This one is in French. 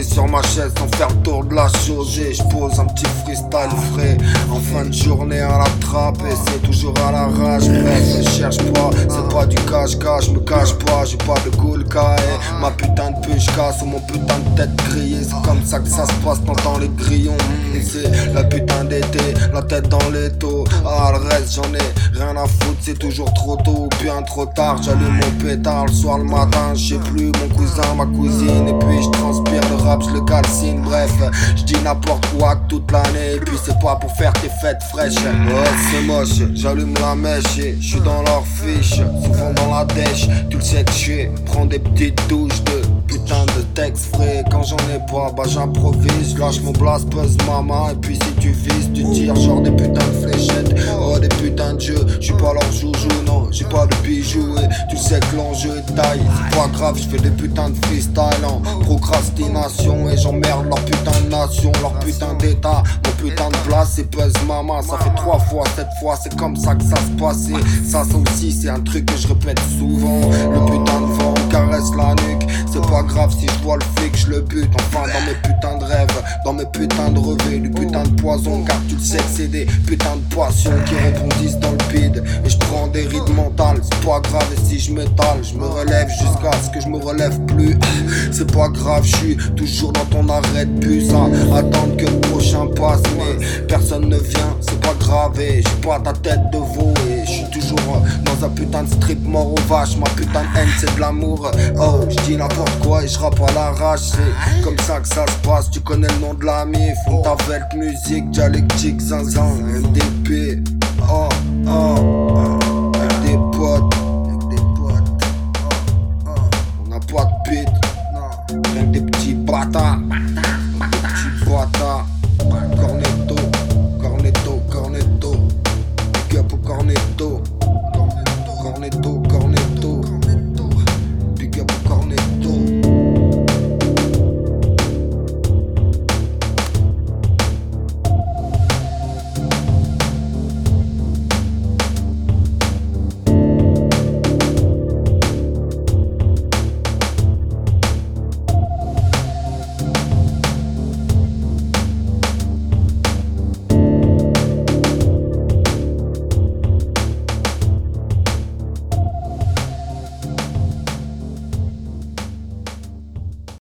sur ma chaise sans faire le tour de la chose. Et j'pose un petit freestyle frais en fin de journée à la trappe. Et c'est toujours à la rage. Bref, je cherche pas, c'est pas du cache-cache. Me cache pas, j'ai pas de cool et ma putain de puce casse ou mon putain de tête grillée. C'est comme ça que ça se passe, t'entends les grillons. C'est la putain d'été, la tête dans les taux. Ah, le reste j'en ai rien à foutre, c'est toujours trop tôt ou bien trop tard. J'allume mon pétard le soir, le matin, je sais plus, mon cousin, ma cousine. Et puis je transpire le rap, je le calcine. Bref, je dis n'importe quoi que toute l'année. Et puis c'est pas pour faire tes fêtes fraîches. Oh c'est moche, j'allume la mèche et je suis dans leur fiche. Souvent dans la dèche, tu le sais que je suis. Prends des petites douches de putain de texte frais. Quand j'en ai pas, bah j'improvise. Lâche mon blast, buzz maman. Et puis si tu vises, tu tires genre des putains de fléchettes. Oh des putains de jeux, j'suis pas leur joujou, non, j'ai pas de bijoux. Et tu sais que l'enjeu est taille. C'est pas grave, j'fais des putains de freestyle en procrastination. Et j'emmerde leur putain de nation, leur putain d'état. Mon putain de place, c'est buzz maman. Ça fait 3 fois, cette fois, c'est comme ça que ça se passe. Et ça aussi, c'est un truc que je répète souvent. Le putain de vent me caresse la nuque. C'est pas grave si je vois le flic, je le bute. Enfin dans mes putains de rêves, dans mes putains de revers, du putain de poison. Car tu le sais que c'est des putains de poissons qui rebondissent dans le bide. Et je prends des rides mentales, c'est pas grave. Et si je m'étale, je me relève jusqu'à ce que je me relève plus. C'est pas grave, je suis toujours dans ton arrêt de bus attendre que le prochain passe. Mais personne ne vient, c'est pas grave. Et j'ai pas ta tête de veau. Et je suis toujours dans un putain de strip mort aux vaches. Ma putain de haine c'est de l'amour. Oh, je dis n'importe quoi et je rappe à l'arrache. C'est comme ça que ça se passe, tu connais le nom de la mif. On t'appelle musique, dialectique, zinzin, MDP. Oh, avec des potes. On n'a pas de beat, rien que des petits bâtards.